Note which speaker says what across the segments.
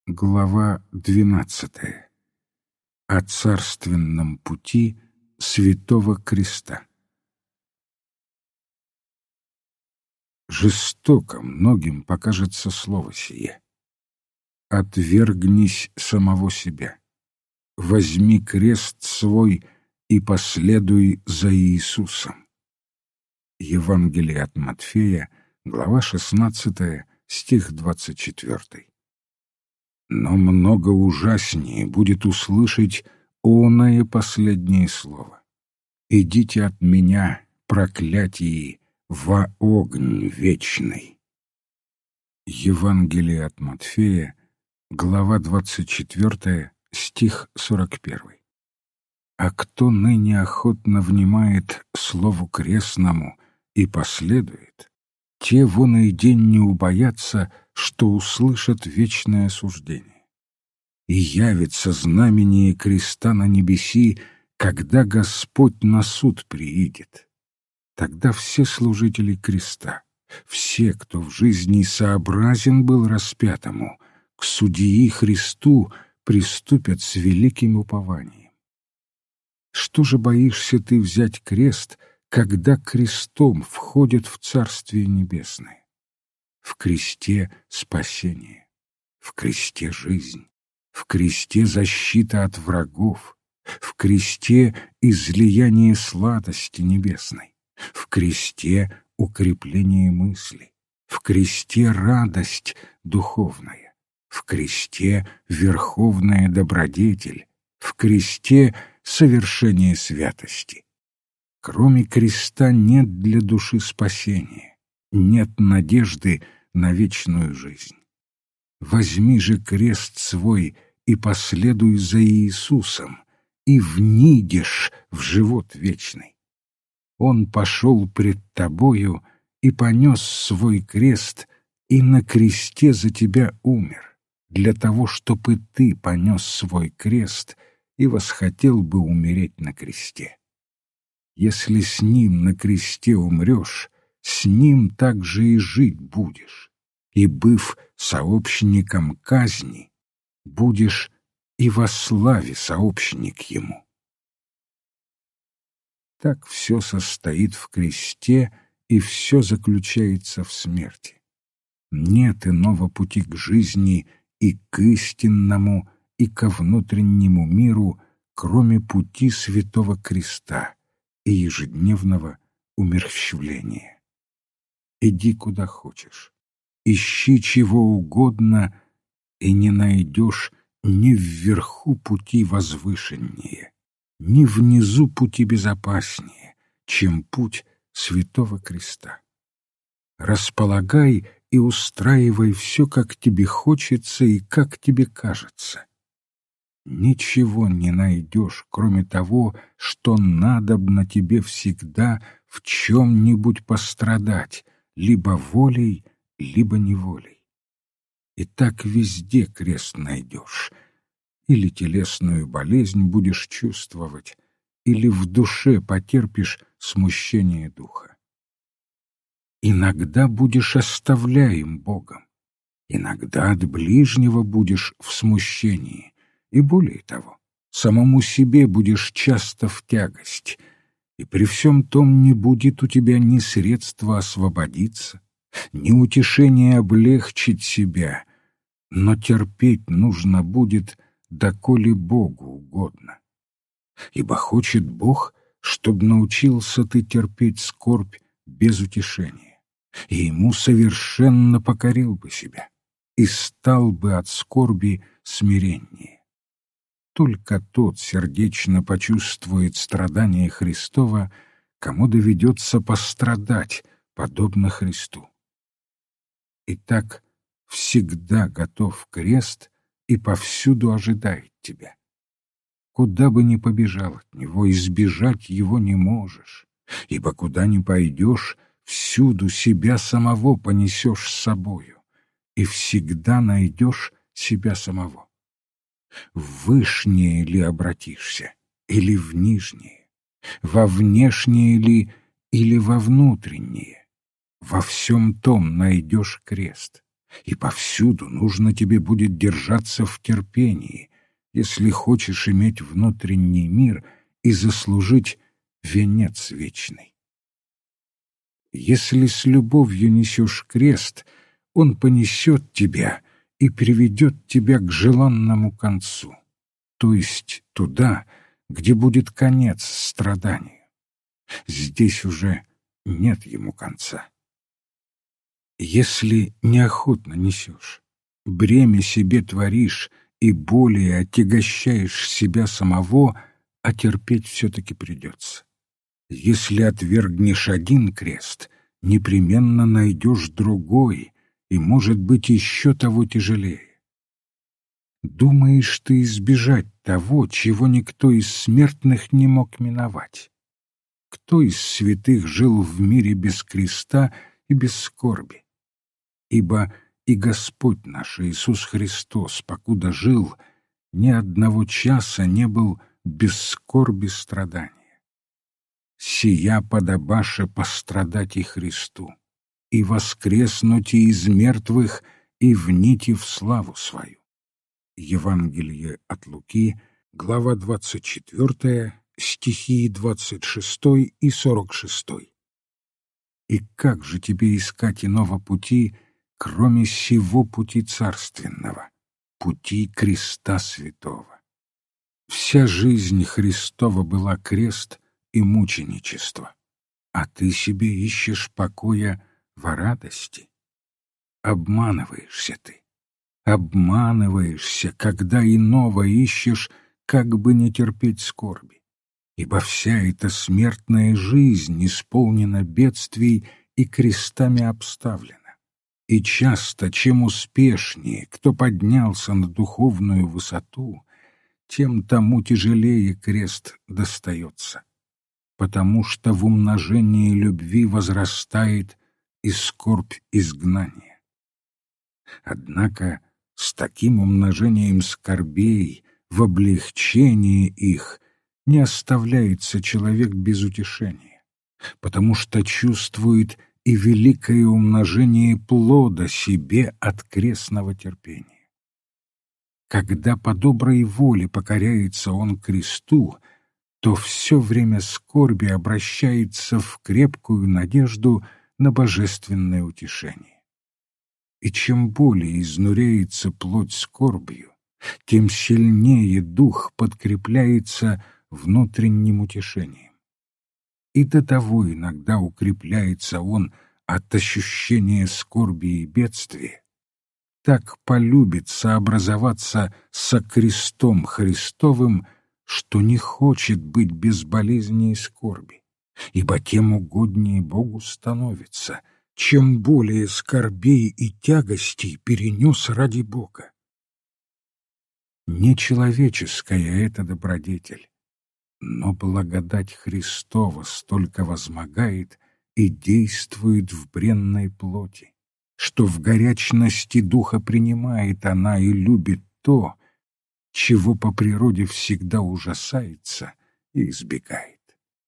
Speaker 1: Глава 12. О царственном пути Святого Креста. Жестоко многим покажется слово сие. Отвергнись самого себя, возьми крест свой и последуй за Иисусом. Евангелие от Матфея, глава 16, стих 24. Но много ужаснее будет услышать оное последнее слово. «Идите от меня, проклятии, во огонь вечный». Евангелие от Матфея, глава 24, стих 41. А кто ныне охотно внимает слову крестному и последует, те вон и день не убоятся, что услышат вечное осуждение. И явится знамение креста на небеси, когда Господь на суд приидет. Тогда все служители креста, все, кто в жизни сообразен был распятому, к судьи Христу приступят с великим упованием. Что же боишься ты взять крест, когда крестом входит в Царствие Небесное? В кресте спасение, в кресте жизнь, в кресте защита от врагов, в кресте излияние сладости небесной, в кресте укрепление мысли, в кресте радость духовная, в кресте верховная добродетель, в кресте совершение святости. Кроме креста нет для души спасения, нет надежды на вечную жизнь. Возьми же крест свой и последуй за Иисусом, и внидешь в живот вечный. Он пошел пред тобою и понес свой крест, и на кресте за тебя умер, для того, чтобы ты понес свой крест и восхотел бы умереть на кресте. Если с ним на кресте умрешь, с ним также и жить будешь, и, быв сообщником казни, будешь и во славе сообщник ему. Так все состоит в кресте, и все заключается в смерти. Нет иного пути к жизни и к истинному, и ко внутреннему миру, кроме пути Святого Креста и ежедневного умерщвления. Иди куда хочешь, ищи чего угодно, и не найдешь ни вверху пути возвышеннее, ни внизу пути безопаснее, чем путь Святого Креста. Располагай и устраивай все, как тебе хочется и как тебе кажется. Ничего не найдешь, кроме того, что надобно тебе всегда в чем-нибудь пострадать, либо волей, либо неволей. И так везде крест найдешь. Или телесную болезнь будешь чувствовать, или в душе потерпишь смущение духа. Иногда будешь оставляем Богом, иногда от ближнего будешь в смущении, и более того, самому себе будешь часто в тягость, и при всем том не будет у тебя ни средства освободиться, ни утешения облегчить себя, но терпеть нужно будет, доколе Богу угодно. Ибо хочет Бог, чтоб научился ты терпеть скорбь без утешения, и Ему совершенно покорил бы себя, и стал бы от скорби смиреннее. Только тот сердечно почувствует страдания Христова, кому доведется пострадать, подобно Христу. Итак, всегда готов крест и повсюду ожидает тебя. Куда бы ни побежал от него, избежать его не можешь, ибо куда ни пойдешь, всюду себя самого понесешь с собою, и всегда найдешь себя самого. В вышнее ли обратишься, или в нижнее? Во внешнее ли, или во внутреннее? Во всем том найдешь крест, и повсюду нужно тебе будет держаться в терпении, если хочешь иметь внутренний мир и заслужить венец вечный. Если с любовью несешь крест, он понесет тебя и приведет тебя к желанному концу, то есть туда, где будет конец страданию. Здесь уже нет ему конца. Если неохотно несешь, бремя себе творишь и более отягощаешь себя самого, а терпеть все-таки придется. Если отвергнешь один крест, непременно найдешь другой, и, может быть, еще того тяжелее. Думаешь ты избежать того, чего никто из смертных не мог миновать? Кто из святых жил в мире без креста и без скорби? Ибо и Господь наш Иисус Христос, покуда жил, ни одного часа не был без скорби страдания. Сия подобаше пострадать и Христу, и воскреснуть из мертвых, и внить в славу свою. Евангелие от Луки, глава 24, стихи 26 и 46. И как же тебе искать иного пути, кроме сего пути царственного, пути креста святого? Вся жизнь Христова была крест и мученичество, а ты себе ищешь покоя во радости. Обманываешься ты, обманываешься, когда иного ищешь, как бы не терпеть скорби, ибо вся эта смертная жизнь исполнена бедствий и крестами обставлена. И часто, чем успешнее, кто поднялся на духовную высоту, тем тому тяжелее крест достается, потому что в умножении любви возрастает и скорбь изгнания. Однако с таким умножением скорбей, в облегчении их, не оставляется человек без утешения, потому что чувствует и великое умножение плода себе от крестного терпения. Когда по доброй воле покоряется он кресту, то все время скорби обращается в крепкую надежду на божественное утешение. И чем более изнуряется плоть скорбью, тем сильнее дух подкрепляется внутренним утешением. И до того иногда укрепляется он от ощущения скорби и бедствия, так полюбит сообразоваться со крестом Христовым, что не хочет быть без болезни и скорби, ибо тем угоднее Богу становится, чем более скорбей и тягостей перенес ради Бога. Нечеловеческая это добродетель, но благодать Христова столько возмогает и действует в бренной плоти, что в горячности духа принимает она и любит то, чего по природе всегда ужасается и избегает.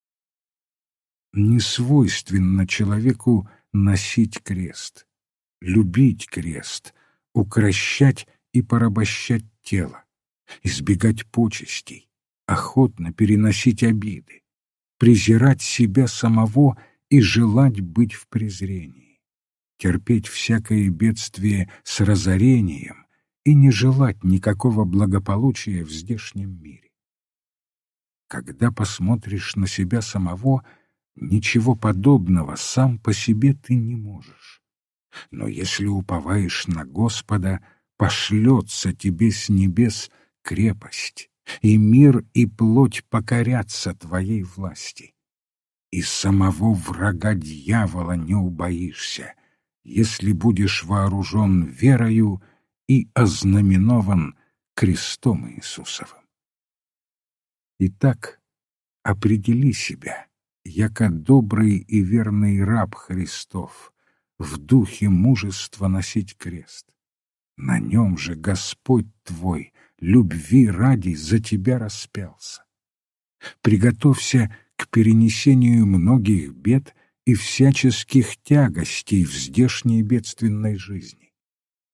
Speaker 1: Не свойственно человеку носить крест, любить крест, укрощать и порабощать тело, избегать почестей, охотно переносить обиды, презирать себя самого и желать быть в презрении, терпеть всякое бедствие с разорением и не желать никакого благополучия в здешнем мире. Когда посмотришь на себя самого, ничего подобного сам по себе ты не можешь. Но если уповаешь на Господа, пошлется тебе с небес крепость, и мир и плоть покорятся твоей власти. И самого врага дьявола не убоишься, если будешь вооружен верою и ознаменован крестом Иисусовым. Итак, определи себя, яко добрый и верный раб Христов, в духе мужества носить крест. На нем же Господь твой, любви ради, за тебя распялся. Приготовься к перенесению многих бед и всяческих тягостей в здешней бедственной жизни.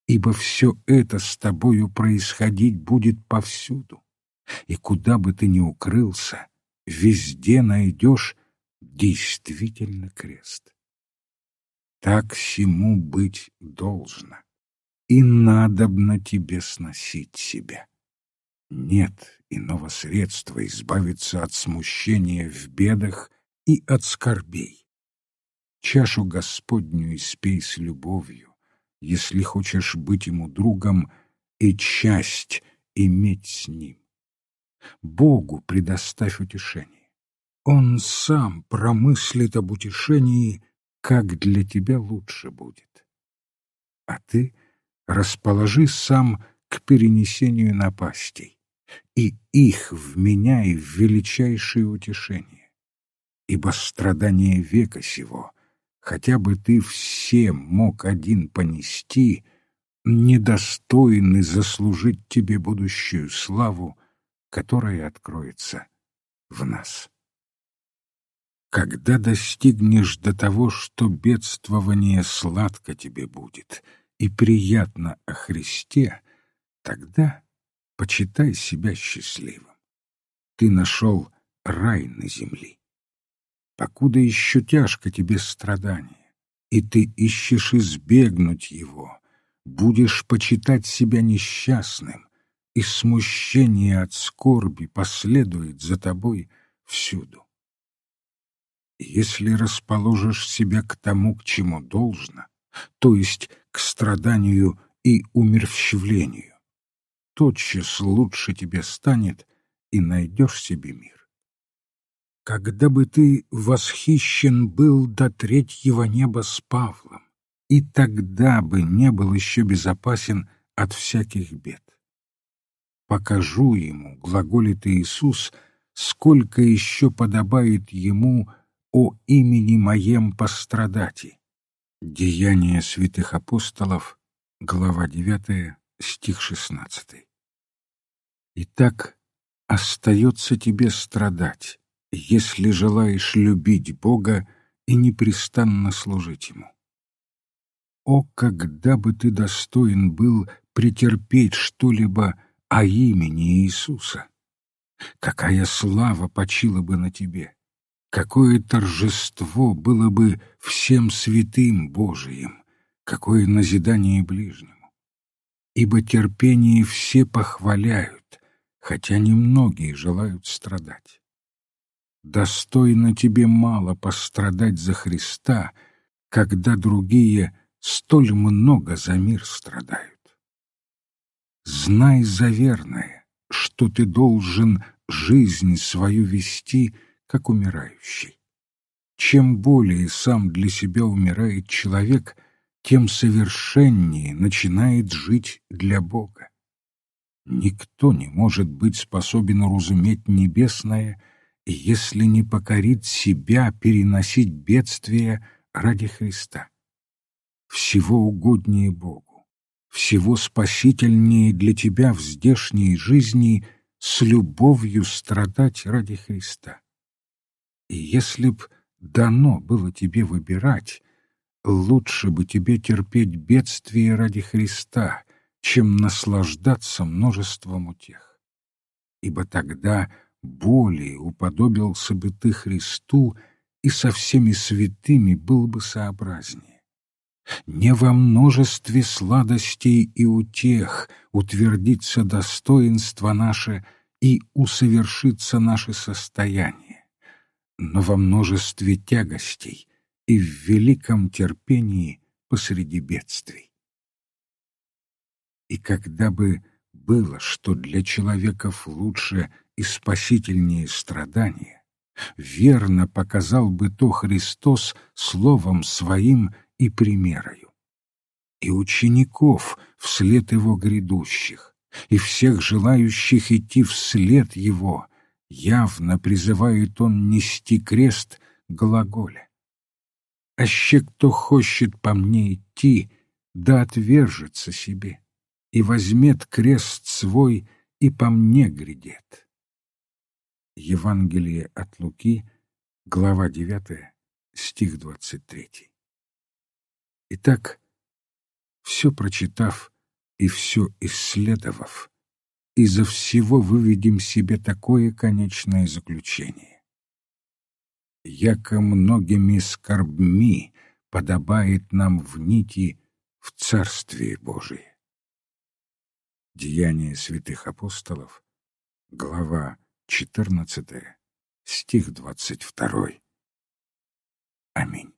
Speaker 1: ибо все это с тобою происходить будет повсюду, и куда бы ты ни укрылся, везде найдешь действительно крест. Так сему быть должно, и надобно тебе сносить себя. Нет иного средства избавиться от смущения в бедах и от скорбей. Чашу Господню испей с любовью, если хочешь быть ему другом и часть иметь с ним. Богу предоставь утешение. Он сам промыслит об утешении, как для тебя лучше будет. А ты расположи сам к перенесению напастей, и их вменяй в величайшее утешение. Ибо страдания века сего, хотя бы ты все мог один понести, недостойны заслужить тебе будущую славу, которая откроется в нас. Когда достигнешь до того, что бедствование сладко тебе будет и приятно о Христе, тогда почитай себя счастливым. Ты нашел рай на земле. Покуда еще тяжко тебе страдание, и ты ищешь избегнуть его, будешь почитать себя несчастным, и смущение от скорби последует за тобой всюду. Если расположишь себя к тому, к чему должно, то есть к страданию и умерщвлению, тотчас лучше тебе станет, и найдешь себе мир. Когда бы ты восхищен был до третьего неба с Павлом, и тогда бы не был еще безопасен от всяких бед. Покажу ему, глаголит Иисус, сколько еще подобает ему о имени моем пострадати. Деяния святых апостолов, глава 9, стих 16. Итак, остается тебе страдать, если желаешь любить Бога и непрестанно служить Ему. О, когда бы ты достоин был претерпеть что-либо о имени Иисуса! Какая слава почила бы на тебе! Какое торжество было бы всем святым Божиим! Какое назидание ближнему! Ибо терпение все похваляют, хотя немногие желают страдать. Достойно тебе мало пострадать за Христа, когда другие столь много за мир страдают. Знай заверное, что ты должен жизнь свою вести, как умирающий. Чем более сам для себя умирает человек, тем совершеннее начинает жить для Бога. Никто не может быть способен уразуметь небесное, если не покорит себя переносить бедствия ради Христа. Всего угоднее Богу, всего спасительнее для тебя в здешней жизни с любовью страдать ради Христа. И если б дано было тебе выбирать, лучше бы тебе терпеть бедствие ради Христа, чем наслаждаться множеством утех. Ибо тогда более уподобился бы ты Христу и со всеми святыми был бы сообразнее. Не во множестве сладостей и утех утвердится достоинство наше и усовершится наше состояние, но во множестве тягостей и в великом терпении посреди бедствий. И когда бы было, что для человеков лучше и спасительнее страдания, верно показал бы то Христос словом Своим и примерою. И учеников вслед Его грядущих, и всех желающих идти вслед Его, явно призывает Он нести крест глаголя. «Аще кто хочет по мне идти, да отвержется себе, и возьмет крест свой, и по мне грядет». Евангелие от Луки, глава 9, стих 23. Итак, все прочитав, и все исследовав, изо всего выведем себе такое конечное заключение. Яко многими скорбьми подобает нам в нити в Царствие Божие. Деяния святых апостолов, глава 14, стих 22. Аминь.